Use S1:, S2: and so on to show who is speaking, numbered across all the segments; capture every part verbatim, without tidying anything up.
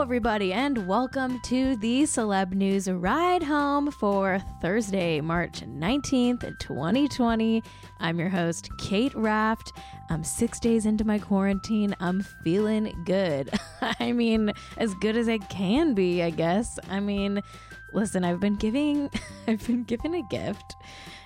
S1: everybody, and welcome to the Celeb News Ride Home for Thursday, March nineteenth, twenty twenty. I'm your host, Kate Raft. I'm six days into my quarantine. I'm feeling good. I mean, as good as I can be, I guess. I mean, listen, I've been giving, I've been given a gift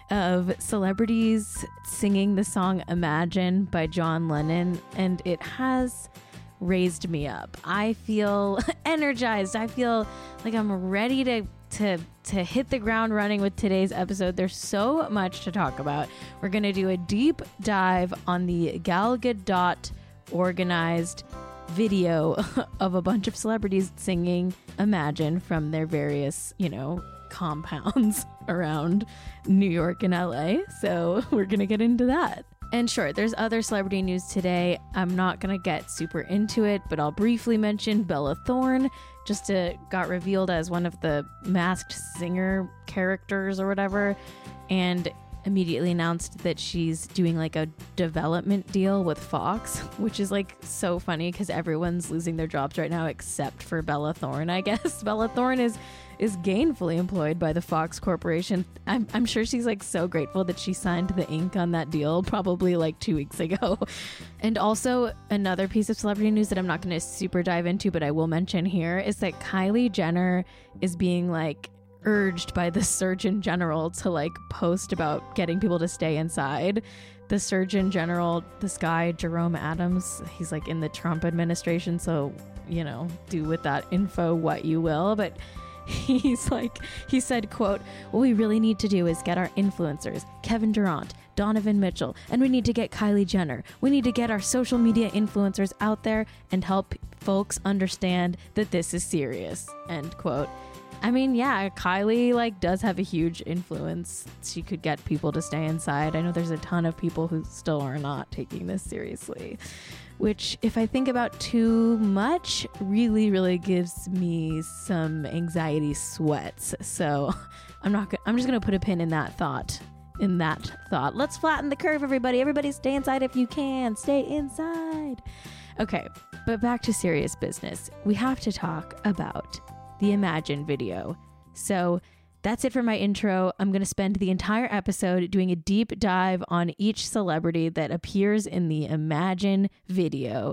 S1: of celebrities singing the song Imagine by John Lennon, and it has raised me up. I feel energized. I feel like I'm ready to to to hit the ground running with today's episode. There's so much to talk about. We're going to do a deep dive on the Gal Gadot organized video of a bunch of celebrities singing Imagine from their various, you know, compounds around New York and L A. So we're going to get into that. And sure, there's other celebrity news today. I'm not going to get super into it, but I'll briefly mention Bella Thorne just uh, got revealed as one of the Masked Singer characters or whatever, and immediately announced that she's doing like a development deal with Fox, which is like so funny because everyone's losing their jobs right now except for Bella Thorne, I guess. Bella Thorne is is gainfully employed by the Fox Corporation. I'm, I'm sure she's like so grateful that she signed the ink on that deal probably like two weeks ago. And also another piece of celebrity news that I'm not going to super dive into, but I will mention here, is that Kylie Jenner is being like urged by the Surgeon General to like post about getting people to stay inside. The Surgeon General, this guy, Jerome Adams, he's like in the Trump administration. So, you know, do with that info what you will. But he's like, he said, quote, what we really need to do is get our influencers, Kevin Durant, Donovan Mitchell, and we need to get Kylie Jenner. We need to get our social media influencers out there and help folks understand that this is serious, end quote. I mean, yeah, Kylie like does have a huge influence. She could get people to stay inside. I know there's a ton of people who still are not taking this seriously, which if I think about too much, really, really gives me some anxiety sweats. So I'm not, I'm just going to put a pin in that thought, in that thought. Let's flatten the curve, everybody. Everybody stay inside if you can. Stay inside. Okay, but back to serious business. We have to talk about the Imagine video. So that's it for my intro. I'm going to spend the entire episode doing a deep dive on each celebrity that appears in the Imagine video.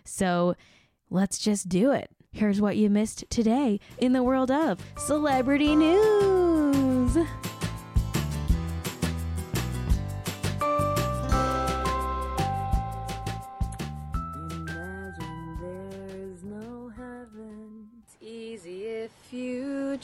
S1: So let's just do it. Here's what you missed today in the world of celebrity news.
S2: If you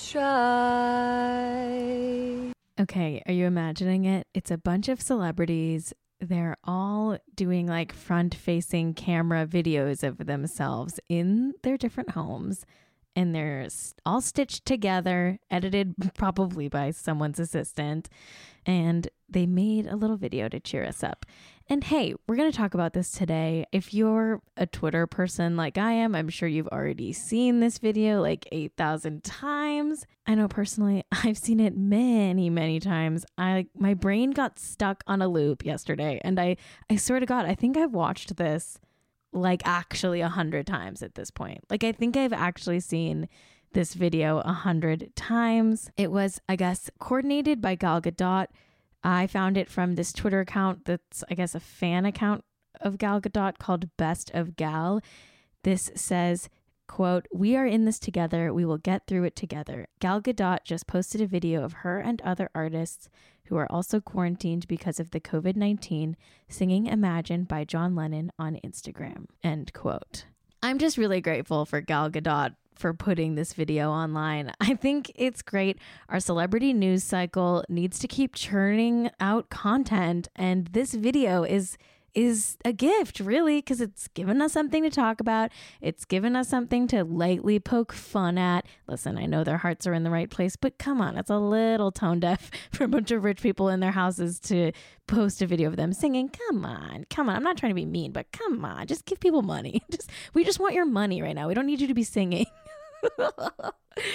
S2: try.
S1: Okay, are you imagining it? It's a bunch of celebrities. They're all doing like front-facing camera videos of themselves in their different homes. And they're all stitched together, edited probably by someone's assistant. And they made a little video to cheer us up. And hey, we're going to talk about this today. If you're a Twitter person like I am, I'm sure you've already seen this video like eight thousand times. I know personally, I've seen it many, many times. I my brain got stuck on a loop yesterday. And I, I swear to God, I think I've watched this like actually a hundred times at this point. Like I think I've actually seen this video a hundred times. It was, I guess, coordinated by Gal Gadot. I found it from this Twitter account that's, I guess, a fan account of Gal Gadot called Best of Gal. This says, quote, we are in this together. We will get through it together. Gal Gadot just posted a video of her and other artists who are also quarantined because of the covid nineteen singing Imagine by John Lennon on Instagram, end quote. I'm just really grateful for Gal Gadot for putting this video online. I think it's great. Our celebrity news cycle needs to keep churning out content, and this video is is a gift, really, because it's given us something to talk about. It's given us something to lightly poke fun at. Listen, I know their hearts are in the right place, but come on, it's a little tone deaf for a bunch of rich people in their houses to post a video of them singing. Come on, come on. I'm not trying to be mean, but come on, just give people money. Just we just want your money right now. We don't need you to be singing.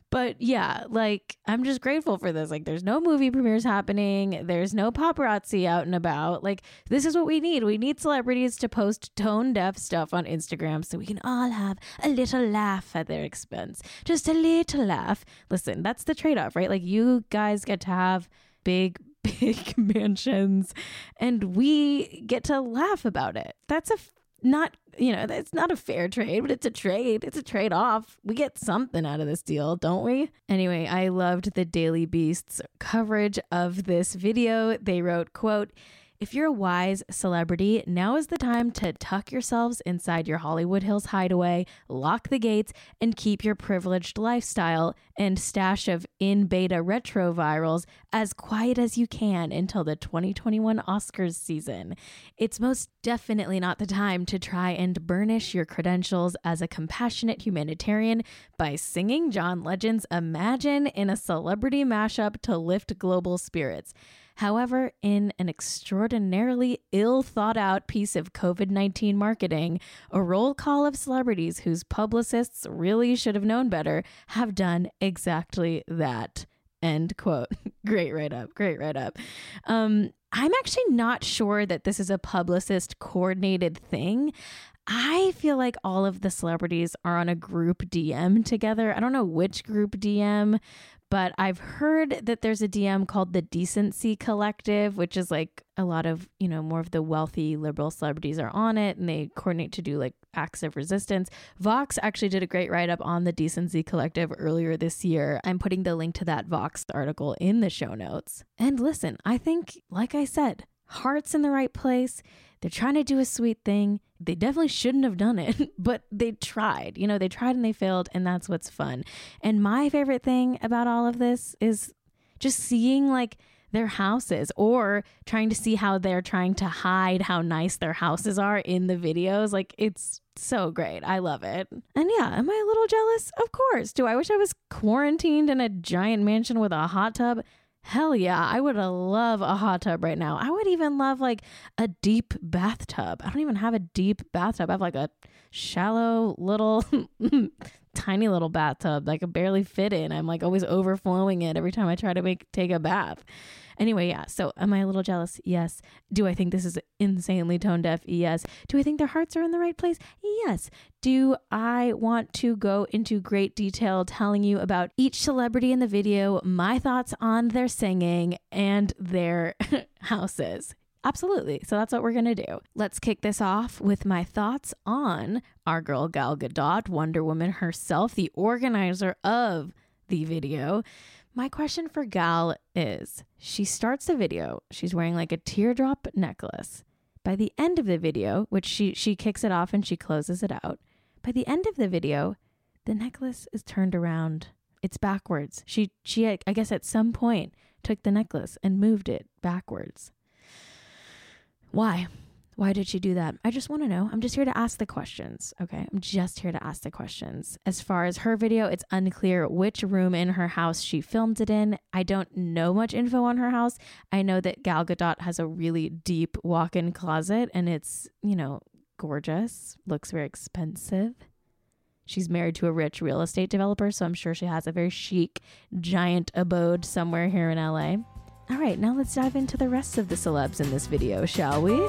S1: But yeah, like, I'm just grateful for this. Like, there's no movie premieres happening. There's no paparazzi out and about. Like, this is what we need. We need celebrities to post tone deaf stuff on Instagram so we can all have a little laugh at their expense. Just a little laugh. Listen, that's the trade-off, right? Like, you guys get to have big, big mansions and we get to laugh about it. That's a f- not, you know, it's not a fair trade, but it's a trade. It's a trade off. We get something out of this deal, don't we? Anyway, I loved the Daily Beast's coverage of this video. They wrote, quote, "If you're a wise celebrity, now is the time to tuck yourselves inside your Hollywood Hills hideaway, lock the gates, and keep your privileged lifestyle and stash of in-beta retrovirals as quiet as you can until the twenty twenty-one Oscars season. It's most definitely not the time to try and burnish your credentials as a compassionate humanitarian by singing John Legend's Imagine in a celebrity mashup to lift global spirits. However, in an extraordinarily ill thought out piece of COVID nineteen marketing, a roll call of celebrities whose publicists really should have known better have done exactly that." End quote. Great write up. Great write up. Um, I'm actually not sure that this is a publicist coordinated thing. I feel like all of the celebrities are on a group D M together. I don't know which group D M, but I've heard that there's a D M called the Decency Collective, which is like a lot of, you know, more of the wealthy liberal celebrities are on it and they coordinate to do like acts of resistance. Vox actually did a great write-up on the Decency Collective earlier this year. I'm putting the link to that Vox article in the show notes. And listen, I think, like I said, heart's in the right place. They're trying to do a sweet thing. They definitely shouldn't have done it, but they tried. You know, they tried and they failed, and that's what's fun. And my favorite thing about all of this is just seeing like their houses or trying to see how they're trying to hide how nice their houses are in the videos. Like, it's so great. I love it. And yeah, am I a little jealous? Of course. Do I wish I was quarantined in a giant mansion with a hot tub? Hell yeah, I would love a hot tub right now. I would even love like a deep bathtub. I don't even have a deep bathtub. I have like a shallow little tiny little bathtub that I could barely fit in. I'm like always overflowing it every time I try to make take a bath. Anyway, yeah, so am I a little jealous? Yes. Do I think this is insanely tone deaf? Yes. Do I think their hearts are in the right place? Yes. Do I want to go into great detail telling you about each celebrity in the video, my thoughts on their singing and their houses? Absolutely. So that's what we're going to do. Let's kick this off with my thoughts on our girl Gal Gadot, Wonder Woman herself, the organizer of the video. My question for Gal is, she starts the video, she's wearing like a teardrop necklace. By the end of the video, which she, she kicks it off and she closes it out. By the end of the video, the necklace is turned around. It's backwards. She, she, I guess at some point took the necklace and moved it backwards. Why? Why did she do that? I just want to know. I'm just here to ask the questions. Okay. I'm just here to ask the questions. As far as her video, it's unclear which room in her house she filmed it in. I don't know much info on her house. I know that Gal Gadot has a really deep walk-in closet and it's, you know, gorgeous. Looks very expensive. She's married to a rich real estate developer, so I'm sure she has a very chic, giant abode somewhere here in L A. All right, now let's dive into the rest of the celebs in this video, shall we?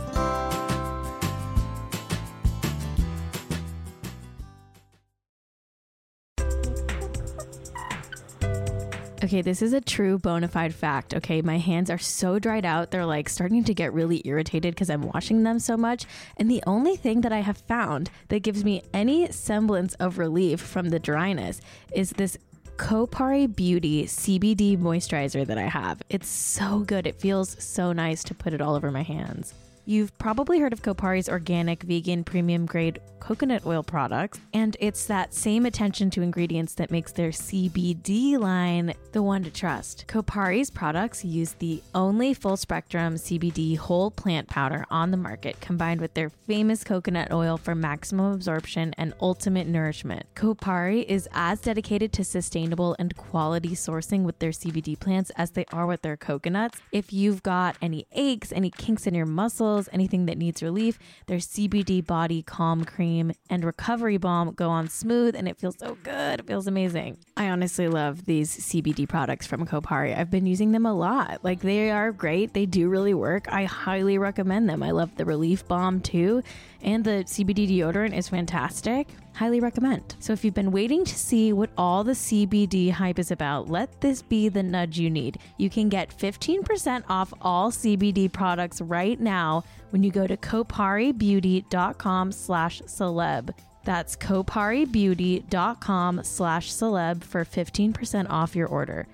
S1: Okay, this is a true bona fide fact. Okay, my hands are so dried out. They're like starting to get really irritated because I'm washing them so much. And the only thing that I have found that gives me any semblance of relief from the dryness is this Kopari Beauty C B D moisturizer that I have. It's so good. It feels so nice to put it all over my hands. You've probably heard of Kopari's organic, vegan, premium grade coconut oil products, and it's that same attention to ingredients that makes their C B D line the one to trust. Kopari's products use the only full spectrum C B D whole plant powder on the market, combined with their famous coconut oil for maximum absorption and ultimate nourishment. Kopari is as dedicated to sustainable and quality sourcing with their C B D plants as they are with their coconuts. If you've got any aches, any kinks in your muscles, anything that needs relief, their C B D Body Calm Cream cream and recovery balm go on smooth, and it feels so good. It feels amazing. I honestly love these C B D products from Kopari. I've been using them a lot. Like, they are great. They do really work. I highly recommend them. I love the Relief Balm too, and the C B D deodorant is fantastic. Highly recommend. So if you've been waiting to see what all the C B D hype is about, let this be the nudge you need. You can get fifteen percent off all C B D products right now when you go to koparibeauty.com slash celeb. That's koparibeauty.com slash celeb for fifteen percent off your order.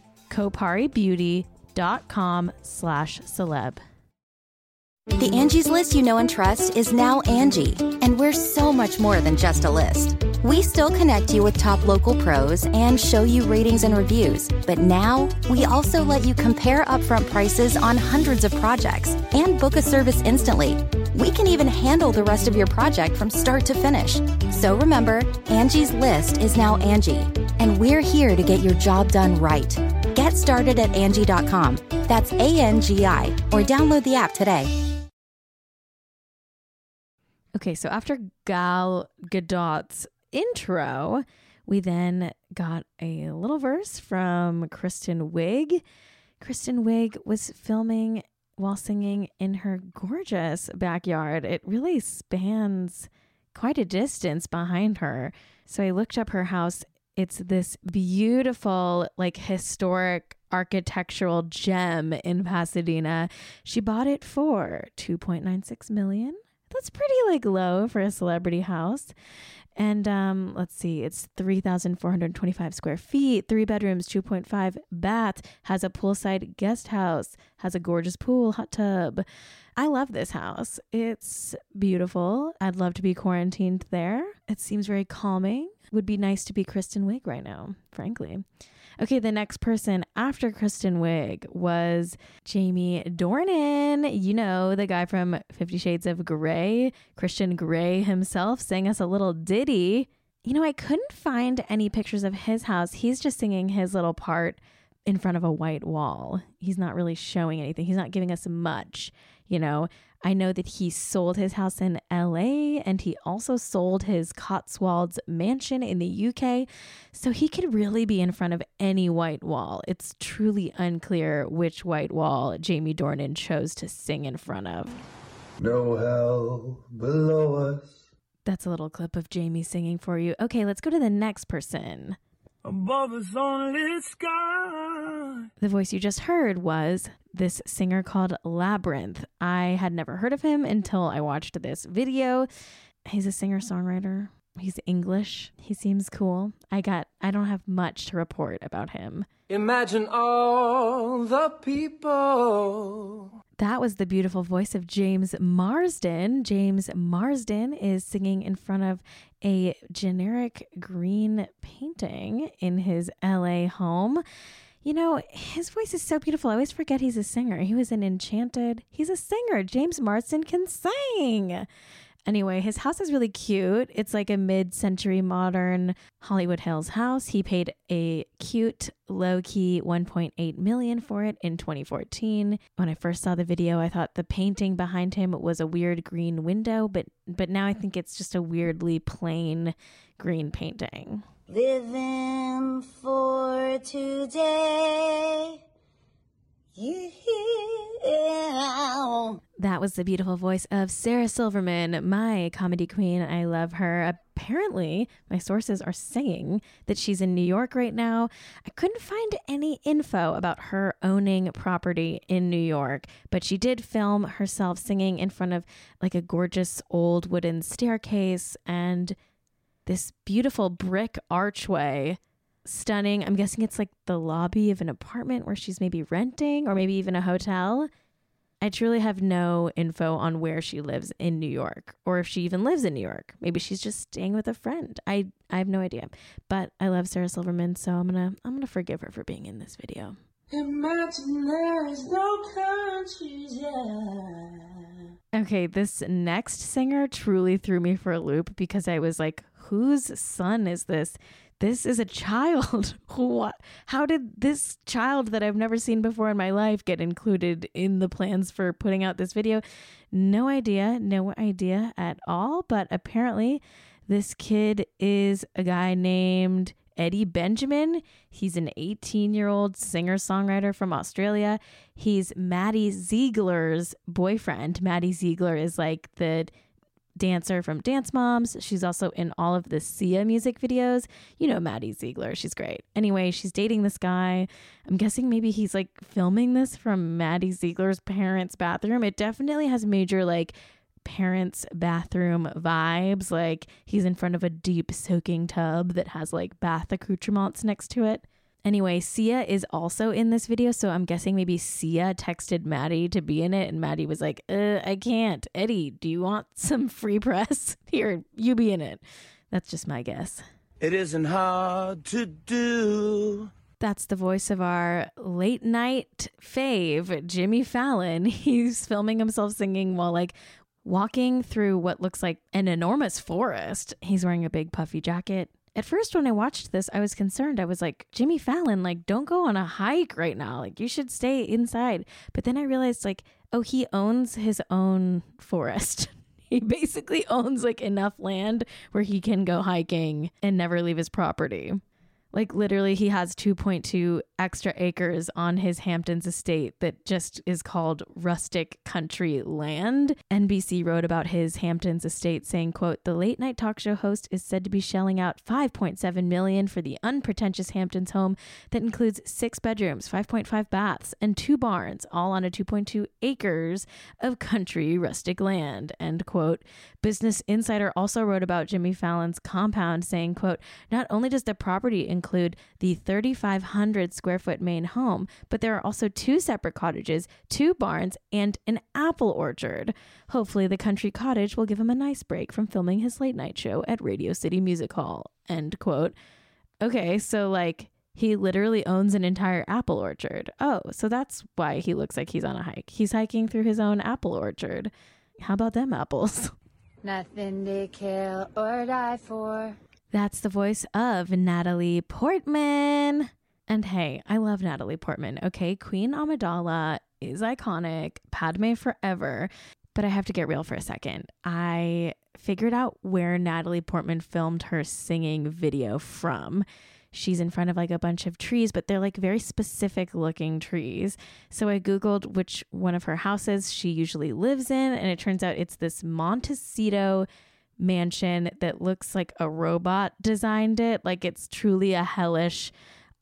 S1: koparibeauty.com slash celeb.
S2: The Angie's List you know and trust is now Angie, and we're so much more than just a list. We still connect you with top local pros and show you ratings and reviews, but now we also let you compare upfront prices on hundreds of projects and book a service instantly. We can even handle the rest of your project from start to finish. So remember, Angie's List is now Angie, and we're here to get your job done right. Get started at Angie dot com. That's A N G I, or download the app today.
S1: Okay, so after Gal Gadot's intro, we then got a little verse from Kristen Wiig. Kristen Wiig was filming while singing in her gorgeous backyard. It really spans quite a distance behind her. So I looked up her house. It's this beautiful, like, historic architectural gem in Pasadena. She bought it for two point nine six million dollars. That's pretty, like, low for a celebrity house. And um, let's see, it's three thousand four hundred twenty-five square feet, three bedrooms, two point five baths, has a poolside guest house, has a gorgeous pool, hot tub. I love this house. It's beautiful. I'd love to be quarantined there. It seems very calming. Would be nice to be Kristen Wiig right now, frankly. Okay, the next person after Kristen Wiig was Jamie Dornan. You know, the guy from Fifty Shades of Grey. Christian Grey himself sang us a little ditty. You know, I couldn't find any pictures of his house. He's just singing his little part in front of a white wall. He's not really showing anything. He's not giving us much, you know. I know that he sold his house in L A and he also sold his Cotswolds mansion in the U K. So he could really be in front of any white wall. It's truly unclear which white wall Jamie Dornan chose to sing in front of.
S3: No hell below us.
S1: That's a little clip of Jamie singing for you. Okay, let's go to the next person.
S4: Above us only sky.
S1: The voice you just heard was this singer called Labrinth. I had never heard of him until I watched this video. He's a singer-songwriter. He's English. He seems cool. I got, I don't have much to report about him.
S4: Imagine all the people.
S1: That was the beautiful voice of James Marsden. James Marsden is singing in front of a generic green painting in his L A home. You know, his voice is so beautiful. I always forget he's a singer. He was in Enchanted. He's a singer. James Marsden can sing. Anyway, his house is really cute. It's like a mid-century modern Hollywood Hills house. He paid a cute, low-key one point eight million dollars for it in twenty fourteen. When I first saw the video, I thought the painting behind him was a weird green window, but but now I think it's just a weirdly plain green painting.
S5: Living for today. Yeah.
S1: That was the beautiful voice of Sarah Silverman, my comedy queen. I love her. Apparently, my sources are saying that she's in New York right now. I couldn't find any info about her owning property in New York, but she did film herself singing in front of like a gorgeous old wooden staircase and this beautiful brick archway. Stunning. I'm guessing it's like the lobby of an apartment where she's maybe renting or maybe even a hotel. I truly have no info on where she lives in New York or if she even lives in New York. Maybe she's just staying with a friend. I I have no idea. But I love Sarah Silverman, so I'm gonna I'm gonna forgive her for being in this video.
S4: Imagine there's no countries, yeah.
S1: Okay, this next singer truly threw me for a loop because I was like, whose son is this? this is a child. What? How did this child that I've never seen before in my life get included in the plans for putting out this video? No idea. No idea at all. But apparently this kid is a guy named Eddie Benjamin. He's an eighteen-year-old singer-songwriter from Australia. He's Maddie Ziegler's boyfriend. Maddie Ziegler is like the dancer from Dance Moms. She's also in all of the Sia music videos. You know Maddie Ziegler. She's great. Anyway, she's dating this guy. I'm guessing maybe he's like filming this from Maddie Ziegler's parents' bathroom. It definitely has major like parents' bathroom vibes. Like he's in front of a deep soaking tub that has like bath accoutrements next to it. Anyway, Sia is also in this video, so I'm guessing maybe Sia texted Maddie to be in it, and Maddie was like, uh, I can't. Eddie, do you want some free press? Here, you be in it. That's just my guess.
S4: It isn't hard to do.
S1: That's the voice of our late night fave, Jimmy Fallon. He's filming himself singing while like walking through what looks like an enormous forest. He's wearing a big puffy jacket. At first, when I watched this, I was concerned. I was like, Jimmy Fallon, like, don't go on a hike right now. Like, you should stay inside. But then I realized, like, oh, he owns his own forest. He basically owns, like, enough land where he can go hiking and never leave his property. Like literally he has two point two extra acres on his Hamptons estate that just is called rustic country land. N B C wrote about his Hamptons estate saying, quote, the late night talk show host is said to be shelling out five point seven million dollars for the unpretentious Hamptons home that includes six bedrooms, five point five baths, and two barns, all on a two point two acres of country rustic land, end quote. Business Insider also wrote about Jimmy Fallon's compound saying, quote, not only does the property include the thirty-five hundred square foot main home, but there are also two separate cottages, two barns, and an apple orchard. Hopefully the country cottage will give him a nice break from filming his late night show at Radio City Music Hall, end quote. Okay, so like he literally owns an entire apple orchard. Oh, so that's why he looks like he's on a hike. He's hiking through his own apple orchard. How about them apples?
S5: Nothing to kill or die for.
S1: That's the voice of Natalie Portman. And hey, I love Natalie Portman. Okay, Queen Amidala is iconic. Padme forever. But I have to get real for a second. I figured out where Natalie Portman filmed her singing video from. She's in front of like a bunch of trees, but they're like very specific looking trees. So I Googled which one of her houses she usually lives in, and it turns out it's this Montecito mansion that looks like a robot designed it. Like it's truly a hellish,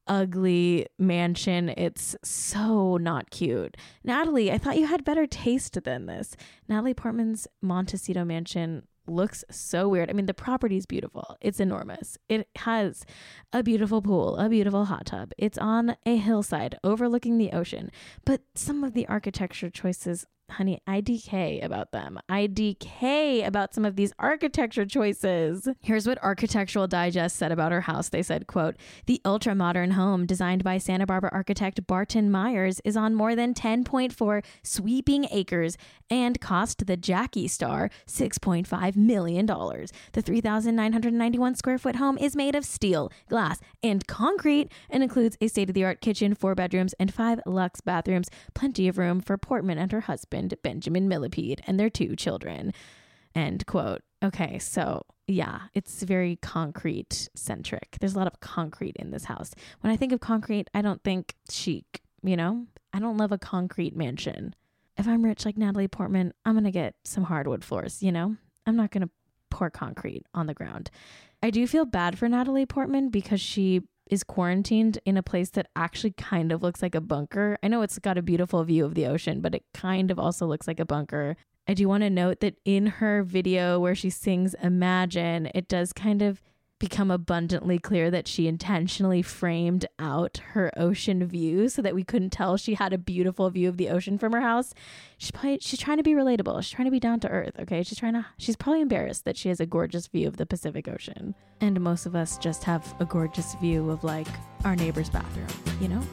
S1: ugly mansion. It's so not cute. Natalie, I thought you had better taste than this. Natalie Portman's Montecito mansion looks so weird. I mean, the property's beautiful. It's enormous. It has a beautiful pool, a beautiful hot tub. It's on a hillside overlooking the ocean. But some of the architecture choices, honey, I D K about them. I D K about some of these architecture choices. Here's what Architectural Digest said about her house. They said, quote, the ultra-modern home designed by Santa Barbara architect Barton Myers is on more than ten point four sweeping acres and cost the Jackie Star six point five million dollars. The three thousand nine hundred ninety-one square foot home is made of steel, glass, and concrete and includes a state-of-the-art kitchen, four bedrooms, and five luxe bathrooms. Plenty of room for Portman and her husband, Benjamin Millipede, and their two children, end quote. Okay, so yeah, it's very concrete centric. There's a lot of concrete in this house. When I think of concrete, I don't think chic, you know? I don't love a concrete mansion. If I'm rich like Natalie Portman, I'm going to get some hardwood floors, you know? I'm not going to pour concrete on the ground. I do feel bad for Natalie Portman because she is quarantined in a place that actually kind of looks like a bunker. I know it's got a beautiful view of the ocean, but it kind of also looks like a bunker. I do want to note that in her video where she sings Imagine, it does kind of become abundantly clear that she intentionally framed out her ocean view so that we couldn't tell she had a beautiful view of the ocean from her house. She's probably, she's trying to be relatable. She's trying to be down to earth. Okay. She's trying to, she's probably embarrassed that she has a gorgeous view of the Pacific Ocean. And most of us just have a gorgeous view of like our neighbor's bathroom, you know?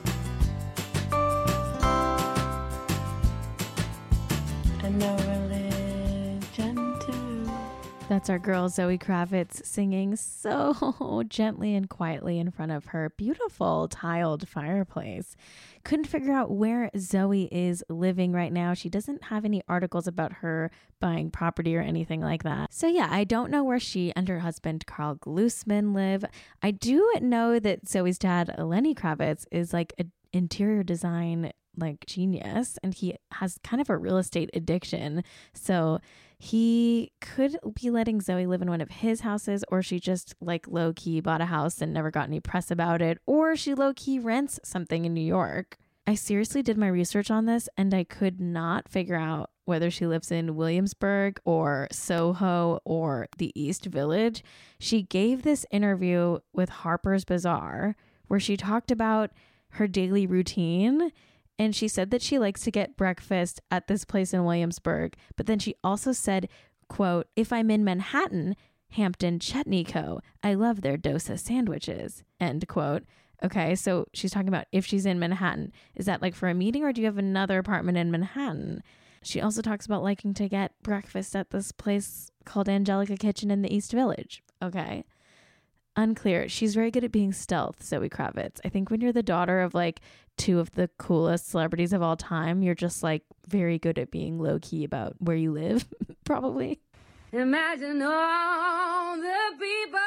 S4: And no religion too.
S1: That's our girl Zoe Kravitz singing so gently and quietly in front of her beautiful tiled fireplace. Couldn't figure out where Zoe is living right now. She doesn't have any articles about her buying property or anything like that. So yeah, I don't know where she and her husband Carl Glusman live. I do know that Zoe's dad, Lenny Kravitz, is like an interior design like genius, and he has kind of a real estate addiction. So he could be letting Zoe live in one of his houses, or she just like low key bought a house and never got any press about it, or she low key rents something in New York. I seriously did my research on this and I could not figure out whether she lives in Williamsburg or Soho or the East Village. She gave this interview with Harper's Bazaar where she talked about her daily routine. And she said that she likes to get breakfast at this place in Williamsburg. But then she also said, quote, if I'm in Manhattan, Hampton Chutney Co. I love their dosa sandwiches, end quote. Okay, so she's talking about if she's in Manhattan. Is that like for a meeting, or do you have another apartment in Manhattan? She also talks about liking to get breakfast at this place called Angelica Kitchen in the East Village. Okay. Unclear. She's very good at being stealth, Zoe Kravitz. I think when you're the daughter of like two of the coolest celebrities of all time, you're just like very good at being low key about where you live, probably.
S5: Imagine all the people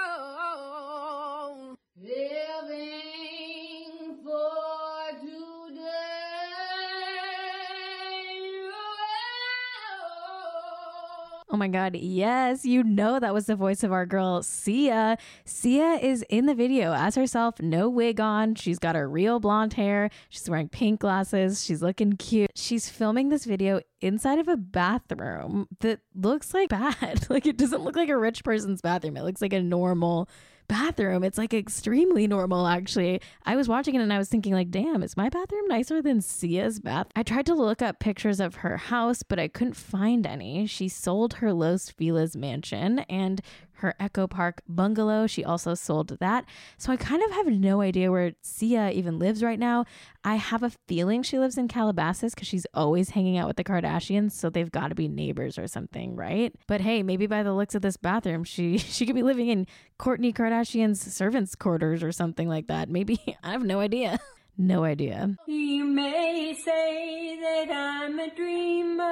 S5: living for today.
S1: Oh my God, yes, you know that was the voice of our girl, Sia. Sia is in the video as herself, no wig on. She's got her real blonde hair. She's wearing pink glasses. She's looking cute. She's filming this video inside of a bathroom that looks like bad. Like, it doesn't look like a rich person's bathroom. It looks like a normal bathroom. It's like extremely normal, actually. I was watching it and I was thinking like, damn, is my bathroom nicer than Sia's bath? I tried to look up pictures of her house, but I couldn't find any. She sold her Los Feliz mansion and her Echo Park bungalow. She also sold that. So I kind of have no idea where Sia even lives right now. I have a feeling she lives in Calabasas because she's always hanging out with the Kardashians. So they've got to be neighbors or something, right? But hey, maybe by the looks of this bathroom, she, she could be living in Kourtney Kardashian's servants' quarters or something like that. Maybe. I have no idea. No idea.
S5: You may say that I'm a dreamer.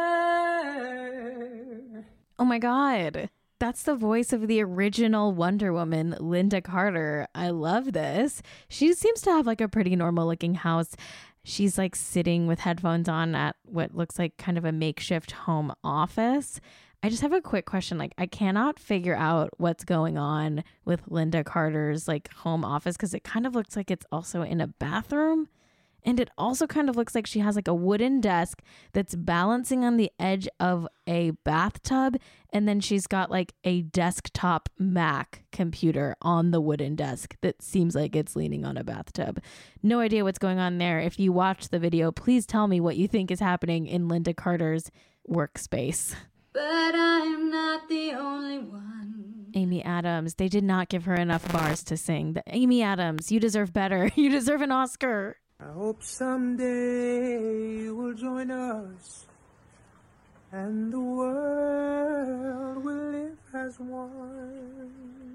S1: Oh my God. That's the voice of the original Wonder Woman, Linda Carter. I love this. She seems to have like a pretty normal looking house. She's like sitting with headphones on at what looks like kind of a makeshift home office. I just have a quick question. Like, I cannot figure out what's going on with Linda Carter's like home office because it kind of looks like it's also in a bathroom. And it also kind of looks like she has like a wooden desk that's balancing on the edge of a bathtub. And then she's got like a desktop Mac computer on the wooden desk that seems like it's leaning on a bathtub. No idea what's going on there. If you watch the video, please tell me what you think is happening in Linda Carter's workspace.
S5: But I'm not the only one.
S1: Amy Adams. They did not give her enough bars to sing. The Amy Adams, you deserve better. You deserve an Oscar.
S4: I hope someday you will join us and the world will live as one.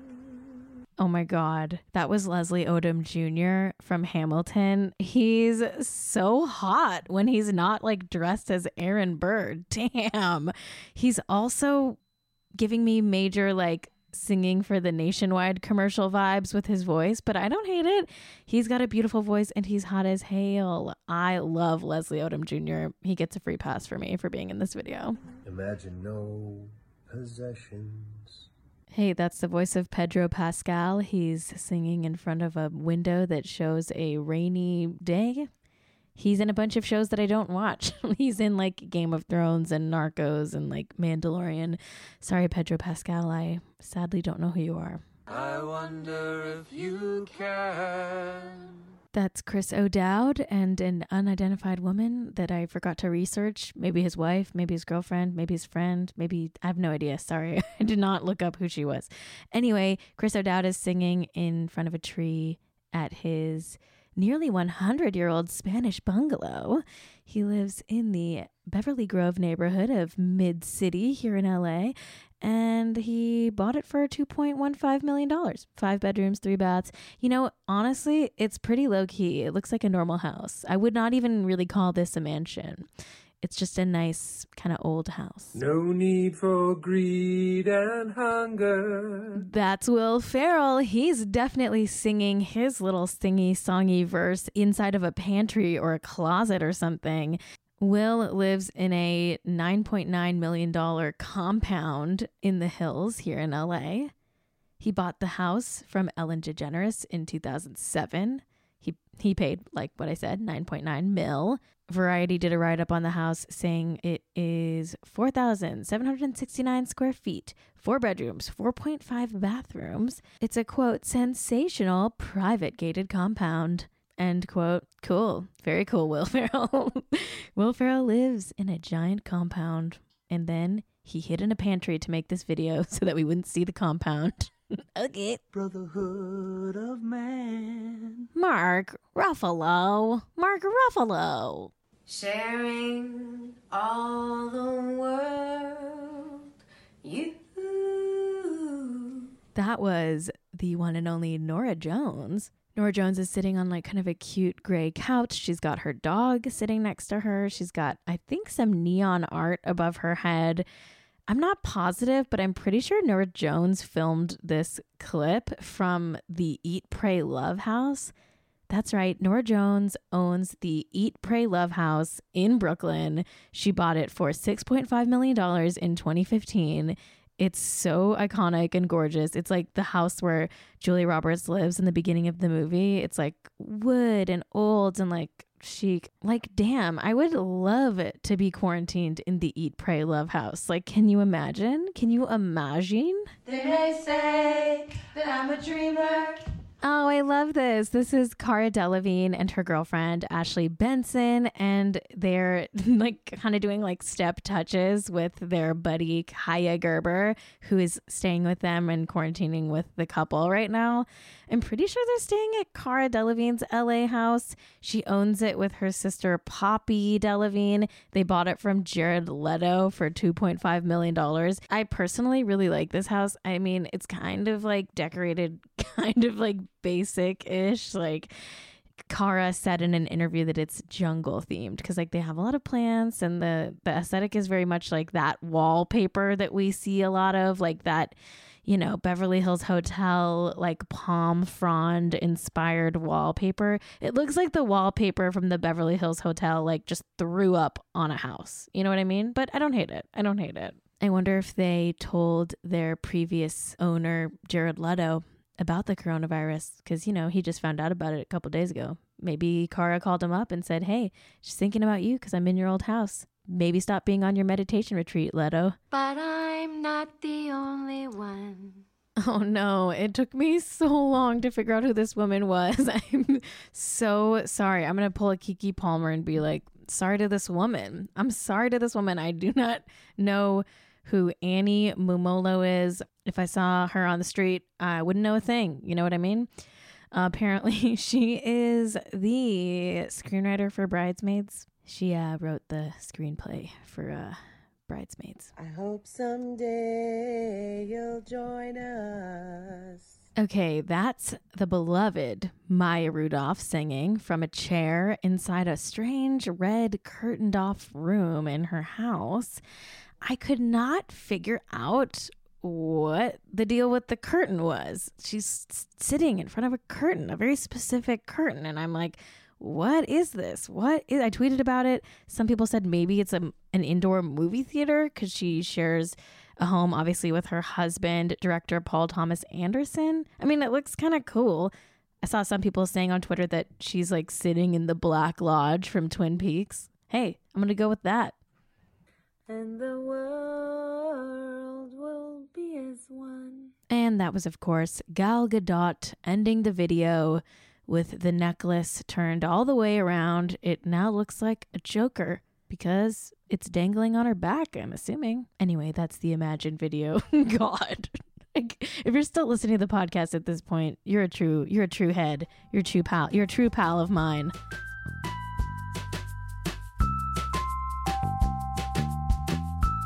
S1: Oh my God. That was Leslie Odom Junior from Hamilton. He's so hot when he's not like dressed as Aaron Burr. Damn. He's also giving me major like singing for the Nationwide commercial vibes with his voice, but I don't hate it. He's got a beautiful voice and he's hot as hail. I love Leslie Odom Junior He gets a free pass for me for being in this video.
S3: Imagine no possessions.
S1: Hey, that's the voice of Pedro Pascal. He's singing in front of a window that shows a rainy day. He's in a bunch of shows that I don't watch. He's in like Game of Thrones and Narcos and like Mandalorian. Sorry, Pedro Pascal. I sadly don't know who you are.
S4: I wonder if you can.
S1: That's Chris O'Dowd and an unidentified woman that I forgot to research. Maybe his wife, maybe his girlfriend, maybe his friend, maybe I have no idea. Sorry. I did not look up who she was. Anyway, Chris O'Dowd is singing in front of a tree at his nearly one hundred year old Spanish bungalow. He lives in the Beverly Grove neighborhood of Mid-City here in L A. and he bought it for two point one five million dollars. Five bedrooms, three baths. You know, honestly, it's pretty low key. It looks like a normal house. I would not even really call this a mansion. It's just a nice kind of old house.
S3: No need for greed and hunger.
S1: That's Will Ferrell. He's definitely singing his little singy songy verse inside of a pantry or a closet or something. Will lives in a nine point nine million dollars compound in the hills here in L A. He bought the house from Ellen DeGeneres in two thousand seven. He he paid, like what I said, nine point nine mil. Variety did a write-up on the house saying it is four thousand seven hundred sixty-nine square feet, four bedrooms, four point five bathrooms. It's a, quote, sensational private gated compound, end quote. Cool. Very cool, Will Ferrell. Will Ferrell lives in a giant compound, and then he hid in a pantry to make this video so that we wouldn't see the compound. Okay.
S4: Brotherhood of man.
S1: Mark Ruffalo. Mark Ruffalo.
S5: Sharing all the world, you.
S1: That was the one and only Norah Jones. Norah Jones is sitting on like kind of a cute gray couch. She's got her dog sitting next to her. She's got, I think, some neon art above her head. I'm not positive, but I'm pretty sure Norah Jones filmed this clip from the Eat, Pray, Love house. That's right. Norah Jones owns the Eat, Pray, Love house in Brooklyn. She bought it for six point five million dollars in twenty fifteen. It's so iconic and gorgeous. It's like the house where Julia Roberts lives in the beginning of the movie. It's like wood and old and like chic. Like, damn, I would love it to be quarantined in the Eat, Pray, Love house. Like, can you imagine? Can you imagine?
S5: They may say that I'm a dreamer.
S1: Oh, I love this. This is Cara Delevingne and her girlfriend, Ashley Benson, and they're like kind of doing like step touches with their buddy, Kaya Gerber, who is staying with them and quarantining with the couple right now. I'm pretty sure they're staying at Cara Delevingne's L A house. She owns it with her sister, Poppy Delevingne. They bought it from Jared Leto for two point five million dollars. I personally really like this house. I mean, it's kind of like decorated, kind of like basic-ish. Like Cara said in an interview that it's jungle themed because like they have a lot of plants and the the aesthetic is very much like that wallpaper that we see a lot of, like that, you know, Beverly Hills Hotel, like palm frond inspired wallpaper. It looks like the wallpaper from the Beverly Hills Hotel like just threw up on a house. You know what I mean? But I don't hate it. I don't hate it. I wonder if they told their previous owner, Jared Leto, about the coronavirus because, you know, he just found out about it a couple days ago. Maybe Cara called him up and said, hey, just thinking about you because I'm in your old house. Maybe stop being on your meditation retreat, Leto.
S5: But I'm not the only one.
S1: Oh no, it took me so long to figure out who this woman was. I'm so sorry. I'm going to pull a Keke Palmer and be like, sorry to this woman. I'm sorry to this woman. I do not know who Annie Mumolo is. If I saw her on the street, I wouldn't know a thing. You know what I mean? Uh, apparently, she is the screenwriter for Bridesmaids. She uh, wrote the screenplay for uh, Bridesmaids.
S4: I hope someday you'll join us.
S1: Okay, that's the beloved Maya Rudolph singing from a chair inside a strange red curtained off room in her house. I could not figure out what the deal with the curtain was. She's sitting in front of a curtain, a very specific curtain. And I'm like, what is this? What is, I tweeted about it. Some people said maybe it's a, an indoor movie theater because she shares a home, obviously, with her husband, director Paul Thomas Anderson. I mean, it looks kind of cool. I saw some people saying on Twitter that she's like sitting in the Black Lodge from Twin Peaks. Hey, I'm going to go with that.
S5: And the world will be as one.
S1: And that was, of course, Gal Gadot ending the video with the necklace turned all the way around. It now looks like a choker because it's dangling on her back, I'm assuming. Anyway, that's the Imagine video. God. Like, if you're still listening to the podcast at this point, you're a true, you're a true head. You're a true pal. You're a true pal of mine.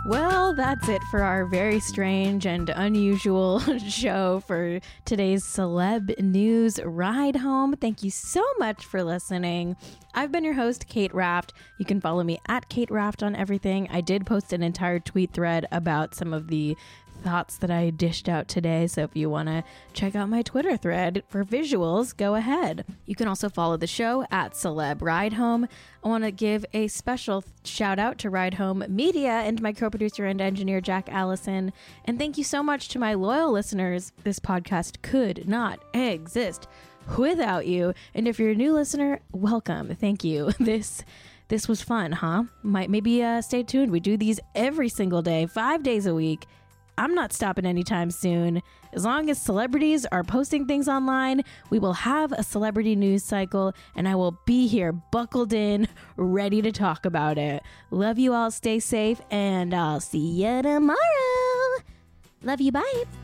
S1: Well, that's it for our very strange and unusual show for today's Celeb News Ride Home. Thank you so much for listening. I've been your host, Kate Raft. You can follow me at Kate Raft on everything. I did post an entire tweet thread about some of the thoughts that I dished out today, so if you want to check out my Twitter thread for visuals, go ahead. You can also follow the show at Celeb Ride Home. I want to give a special shout out to Ride Home Media and my co-producer and engineer Jack Allison, and thank you so much to my loyal listeners. This podcast could not exist without you, and if you're a new listener, welcome. Thank you. This this was fun, huh? Might maybe uh, stay tuned. We do these every single day, five days a week. I'm not stopping anytime soon. As long as celebrities are posting things online, we will have a celebrity news cycle, and I will be here buckled in, ready to talk about it. Love you all. Stay safe, and I'll see you tomorrow. Love you. Bye.